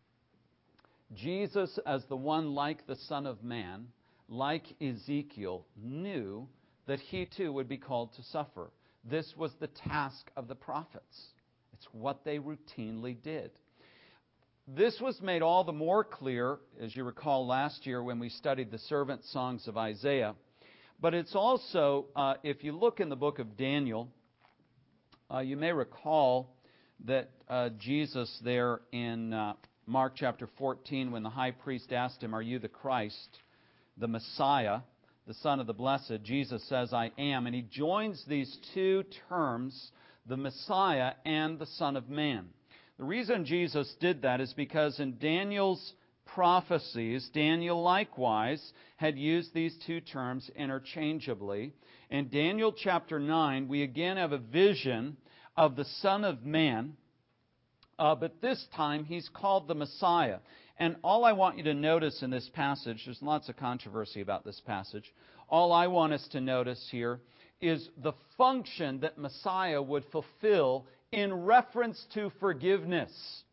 Jesus, as the one like the Son of Man, like Ezekiel, knew that he too would be called to suffer. This was the task of the prophets. It's what they routinely did. This was made all the more clear, as you recall last year when we studied the servant songs of Isaiah. But it's also, uh, if you look in the book of Daniel, uh, you may recall that uh, Jesus there in uh, Mark chapter fourteen, when the high priest asked him, "Are you the Christ, the Messiah, the Son of the Blessed?" Jesus says, "I am." And he joins these two terms, the Messiah and the Son of Man. The reason Jesus did that is because in Daniel's prophecies, Daniel likewise had used these two terms interchangeably. In Daniel chapter nine, we again have a vision of the Son of Man, uh, but this time he's called the Messiah. And all I want you to notice in this passage, there's lots of controversy about this passage, all I want us to notice here is the function that Messiah would fulfill in reference to forgiveness.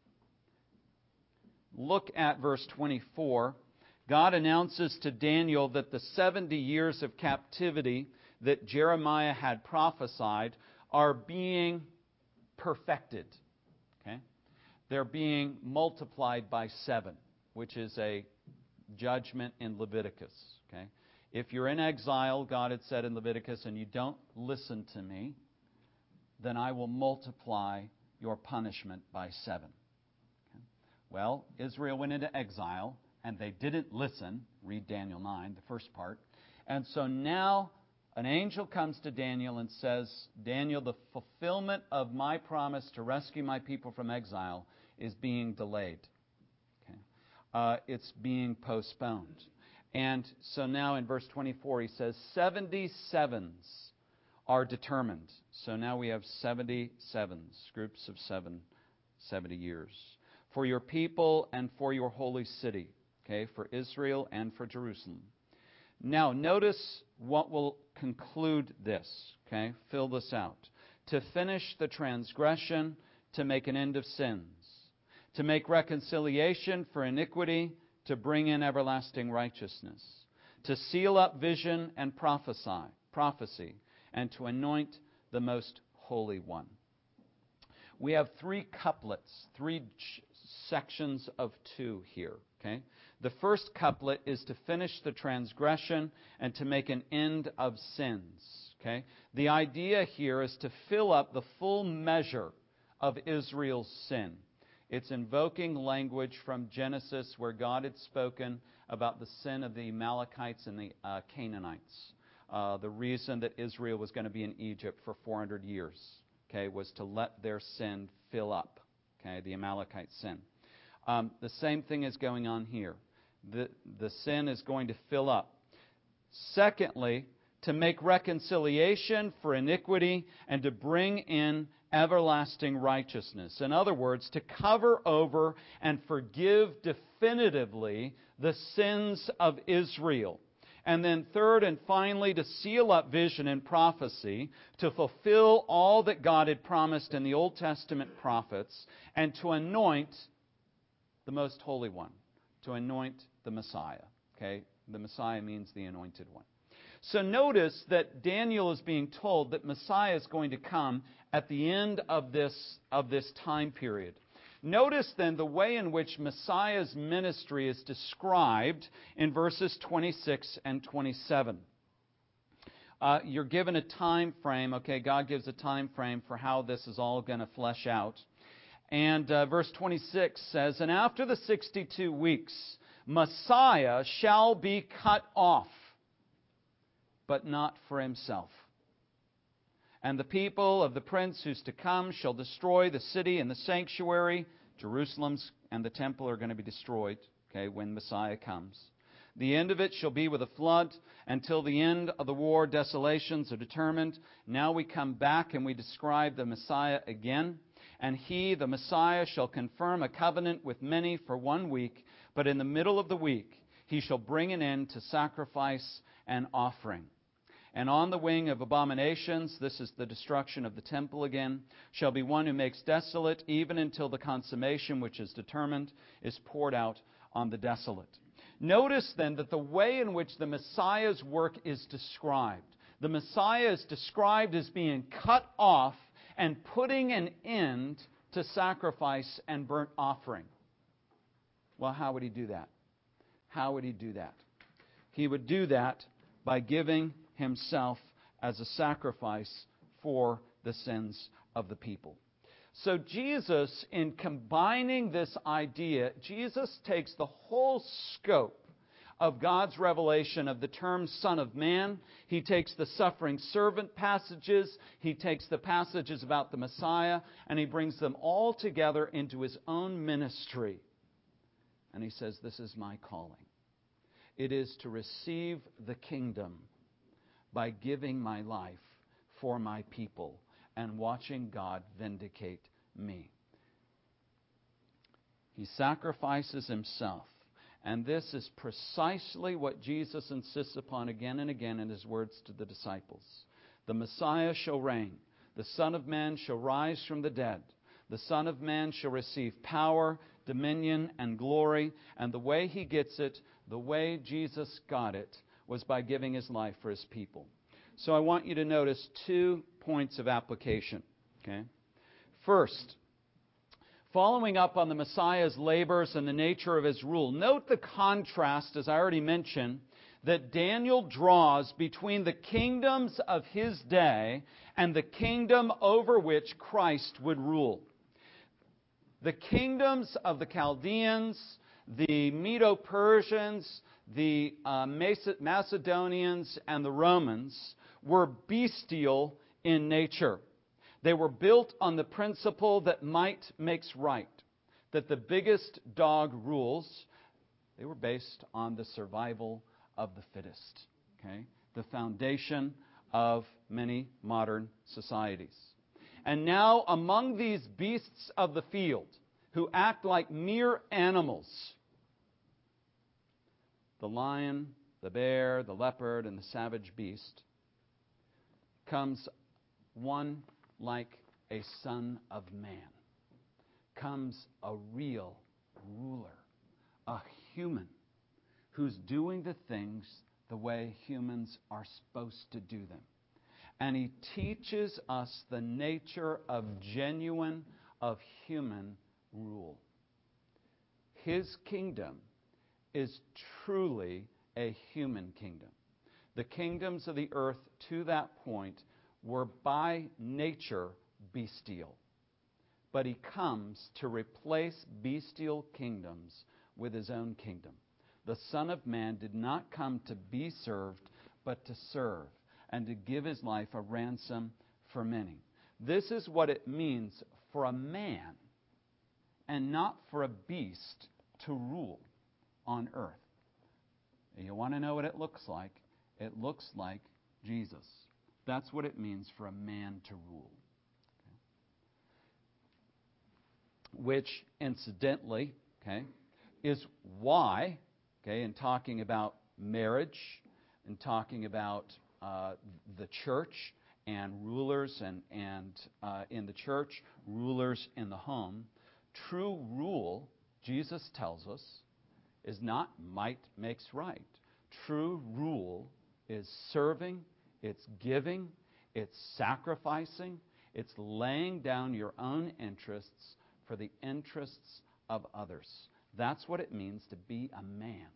Look at verse twenty-four. God announces to Daniel that the seventy years of captivity that Jeremiah had prophesied are being perfected. Okay? They're being multiplied by seven, which is a judgment in Leviticus. Okay? If you're in exile, God had said in Leviticus, and you don't listen to me, then I will multiply your punishment by seven. Okay? Well, Israel went into exile, and they didn't listen. Read Daniel nine, the first part. And so now an angel comes to Daniel and says, "Daniel, the fulfillment of my promise to rescue my people from exile is being delayed. Okay? Uh, it's being postponed." And so now in verse twenty-four he says, seventy sevens are determined. So now we have seventy sevens, groups of seven, seventy years. For your people and for your holy city. Okay, for Israel and for Jerusalem. Now notice what will conclude this. Okay, fill this out. To finish the transgression, to make an end of sins. To make reconciliation for iniquity, to bring in everlasting righteousness. To seal up vision and prophesy, prophecy. And to anoint the most holy one. We have three couplets, three ch- sections of two here. Okay? The first couplet is to finish the transgression and to make an end of sins. Okay? The idea here is to fill up the full measure of Israel's sin. It's invoking language from Genesis where God had spoken about the sin of the Amalekites and the uh, Canaanites. Uh, the reason that Israel was going to be in Egypt for four hundred years, okay, was to let their sin fill up, okay, the Amalekite sin. Um, the same thing is going on here. The, the sin is going to fill up. Secondly, to make reconciliation for iniquity and to bring in everlasting righteousness. In other words, to cover over and forgive definitively the sins of Israel. And then third and finally, to seal up vision and prophecy, to fulfill all that God had promised in the Old Testament prophets, and to anoint the Most Holy One, to anoint the Messiah. Okay? The Messiah means the anointed one. So notice that Daniel is being told that Messiah is going to come at the end of this, of this time period. Notice then the way in which Messiah's ministry is described in verses twenty-six and twenty-seven. Uh, you're given a time frame, okay, God gives a time frame for how this is all going to flesh out. And uh, verse twenty-six says, "And after the sixty-two weeks, Messiah shall be cut off, but not for himself. And the people of the prince who's to come shall destroy the city and the sanctuary." Jerusalem's and the temple are going to be destroyed, okay, when Messiah comes. "The end of it shall be with a flood. Until the end of the war, desolations are determined." Now we come back and we describe the Messiah again. "And he, the Messiah, shall confirm a covenant with many for one week. But in the middle of the week, he shall bring an end to sacrifice and offering." And on the wing of abominations, this is the destruction of the temple again, shall be one who makes desolate, even until the consummation which is determined is poured out on the desolate. Notice then that the way in which the Messiah's work is described, the Messiah is described as being cut off and putting an end to sacrifice and burnt offering. Well, how would he do that? How would he do that? He would do that by giving himself as a sacrifice for the sins of the people. So Jesus, in combining this idea, Jesus takes the whole scope of God's revelation of the term Son of Man. He takes the suffering servant passages, he takes the passages about the Messiah, and he brings them all together into his own ministry. And he says, this is my calling. It is to receive the kingdom by giving my life for my people and watching God vindicate me. He sacrifices himself. And this is precisely what Jesus insists upon again and again in his words to the disciples. The Messiah shall reign. The Son of Man shall rise from the dead. The Son of Man shall receive power, dominion, and glory. And the way he gets it, the way Jesus got it, was by giving his life for his people. So I want you to notice two points of application. Okay? First, following up on the Messiah's labors and the nature of his rule, note the contrast, as I already mentioned, that Daniel draws between the kingdoms of his day and the kingdom over which Christ would rule. The kingdoms of the Chaldeans, the Medo-Persians, the uh, Macedonians, and the Romans were bestial in nature. They were built on the principle that might makes right, that the biggest dog rules. They were based on the survival of the fittest, okay? The foundation of many modern societies. And now among these beasts of the field, who act like mere animals, the lion, the bear, the leopard, and the savage beast, comes one like a son of man. Comes a real ruler, a human, who's doing the things the way humans are supposed to do them. And he teaches us the nature of genuine, of human rule. His kingdom is truly a human kingdom. The kingdoms of the earth to that point were by nature bestial. But he comes to replace bestial kingdoms with his own kingdom. The Son of Man did not come to be served, but to serve, and to give his life a ransom for many. This is what it means for a man, and not for a beast, to rule on earth. You want to know what it looks like? It looks like Jesus. That's what it means for a man to rule. Okay. Which, incidentally, okay, is why, okay, in talking about marriage, in talking about uh, the church and rulers and, and uh, in the church, rulers in the home, true rule, Jesus tells us, is not might makes right. True rule is serving, it's giving, it's sacrificing, it's laying down your own interests for the interests of others. That's what it means to be a man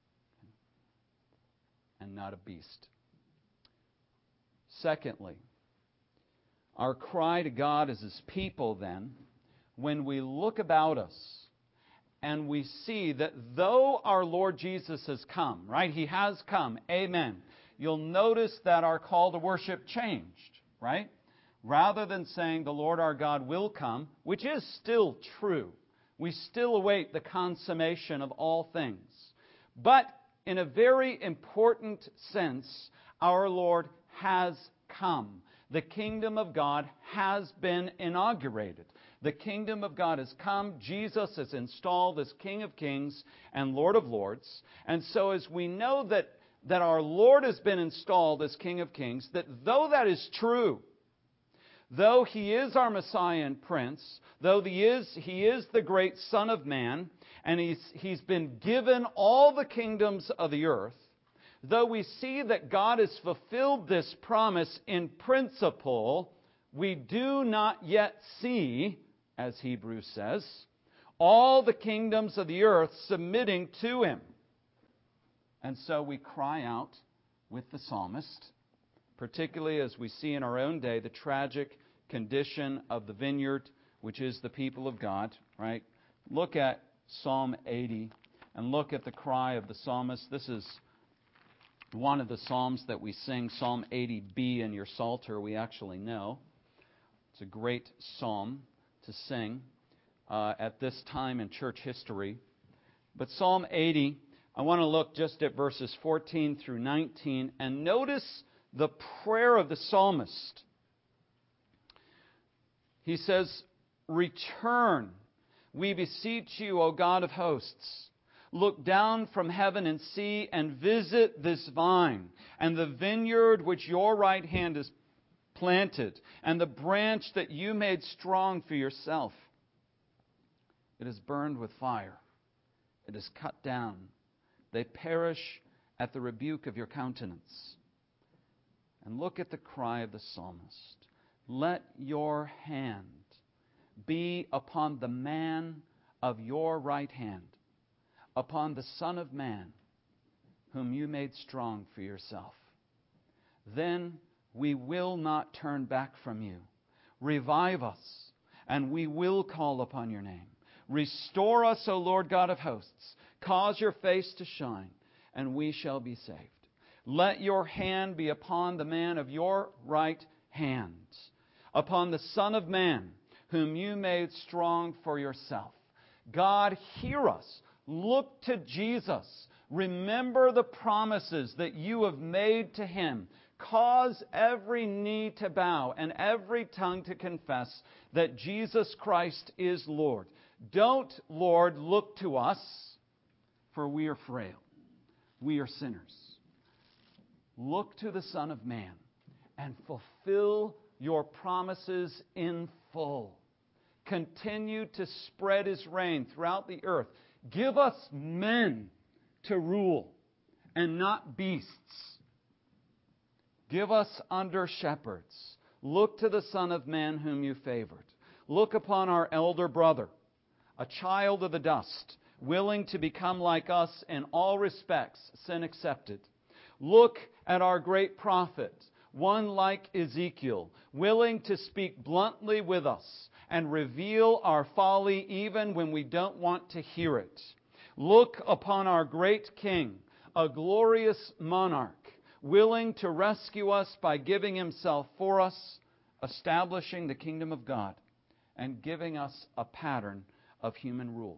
and not a beast. Secondly, our cry to God as his people then, when we look about us and we see that though our Lord Jesus has come, right? He has come. Amen. You'll notice that our call to worship changed, right? Rather than saying the Lord our God will come, which is still true. We still await the consummation of all things. But in a very important sense, our Lord has come. The kingdom of God has been inaugurated. The kingdom of God has come. Jesus is installed as King of Kings and Lord of Lords. And so as we know that that our Lord has been installed as King of Kings, that though that is true, though He is our Messiah and Prince, though he is, he is the great Son of Man, and he's, he's been given all the kingdoms of the earth, though we see that God has fulfilled this promise in principle, we do not yet see, as Hebrews says, all the kingdoms of the earth submitting to Him. And so we cry out with the psalmist, particularly as we see in our own day the tragic condition of the vineyard, which is the people of God, right? Look at Psalm eighty and look at the cry of the psalmist. This is one of the psalms that we sing, Psalm eighty B in your Psalter, we actually know. It's a great psalm to sing uh, at this time in church history. But Psalm eighty, I want to look just at verses fourteen through nineteen and notice the prayer of the psalmist. He says, "Return, we beseech you, O God of hosts. Look down from heaven and see and visit this vine and the vineyard which your right hand has planted and the branch that you made strong for yourself. It is burned with fire. It is cut down. They perish at the rebuke of your countenance." And look at the cry of the psalmist. "Let your hand be upon the man of your right hand, upon the Son of Man, whom you made strong for yourself. Then we will not turn back from you. Revive us, and we will call upon your name. Restore us, O Lord God of hosts. Cause your face to shine, and we shall be saved. Let your hand be upon the man of your right hand, upon the Son of Man, whom you made strong for yourself." God, hear us. Look to Jesus. Remember the promises that you have made to Him. Cause every knee to bow and every tongue to confess that Jesus Christ is Lord. Don't, Lord, look to us, for we are frail. We are sinners. Look to the Son of Man and fulfill your promises in full. Continue to spread His reign throughout the earth. Give us men to rule and not beasts. Give us under shepherds. Look to the Son of Man whom you favored. Look upon our elder brother, a child of the dust, willing to become like us in all respects, sin accepted. Look at our great prophet, one like Ezekiel, willing to speak bluntly with us and reveal our folly even when we don't want to hear it. Look upon our great King, a glorious monarch, willing to rescue us by giving Himself for us, establishing the kingdom of God, and giving us a pattern of human rule.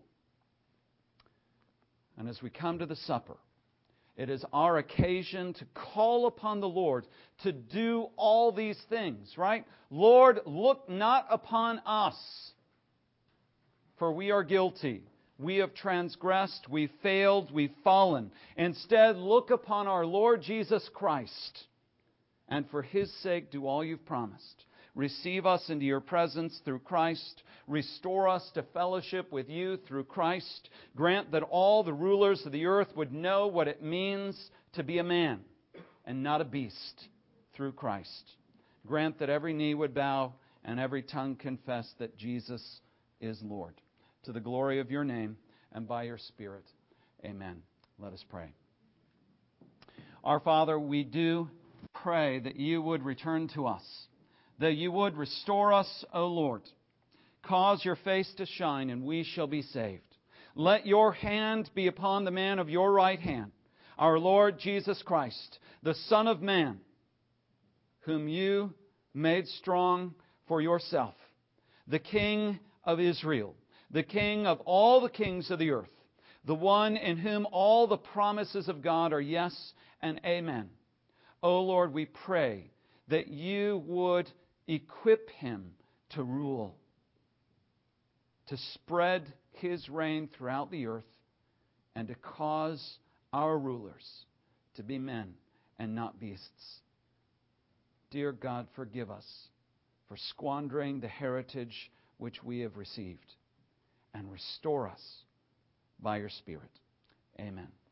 And as we come to the supper, it is our occasion to call upon the Lord to do all these things, right? Lord, look not upon us, for we are guilty. We have transgressed, we've failed, we've fallen. Instead, look upon our Lord Jesus Christ, and for His sake do all you've promised. Receive us into your presence through Christ. Restore us to fellowship with you through Christ. Grant that all the rulers of the earth would know what it means to be a man and not a beast through Christ. Grant that every knee would bow and every tongue confess that Jesus is Lord. To the glory of your name and by your Spirit. Amen. Let us pray. Our Father, we do pray that you would return to us, that you would restore us, O Lord. Cause your face to shine, and we shall be saved. Let your hand be upon the man of your right hand, our Lord Jesus Christ, the Son of Man, whom you made strong for yourself, the King of Israel, the King of all the kings of the earth, the one in whom all the promises of God are yes and amen. O Lord, we pray that you would equip Him to rule, to spread His reign throughout the earth, and to cause our rulers to be men and not beasts. Dear God, forgive us for squandering the heritage which we have received, and restore us by your Spirit. Amen.